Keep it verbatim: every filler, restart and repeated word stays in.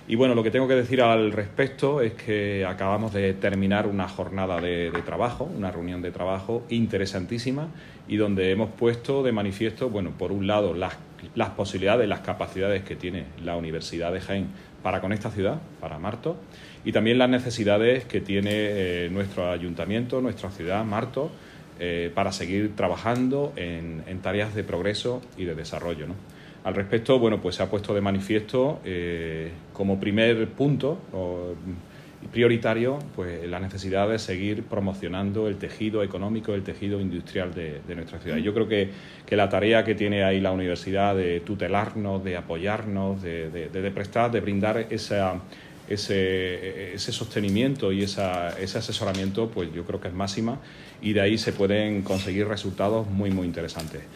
Y bueno, lo que tengo que decir al respecto es que acabamos de terminar una jornada de, de trabajo, una reunión de trabajo interesantísima y donde hemos puesto de manifiesto, bueno, por un lado las, las posibilidades, las capacidades que tiene la Universidad de Jaén para con esta ciudad, para Martos, y también las necesidades que tiene eh, nuestro ayuntamiento, nuestra ciudad, Martos, eh, para seguir trabajando en, en tareas de progreso y de desarrollo, ¿no? Al respecto, bueno, pues se ha puesto de manifiesto eh, como primer punto o, prioritario pues la necesidad de seguir promocionando el tejido económico, el tejido industrial de, de nuestra ciudad. Y yo creo que, que la tarea que tiene ahí la universidad de tutelarnos, de apoyarnos, de, de, de prestar, de brindar esa, ese, ese sostenimiento y esa, ese asesoramiento, pues yo creo que es máxima y de ahí se pueden conseguir resultados muy, muy interesantes.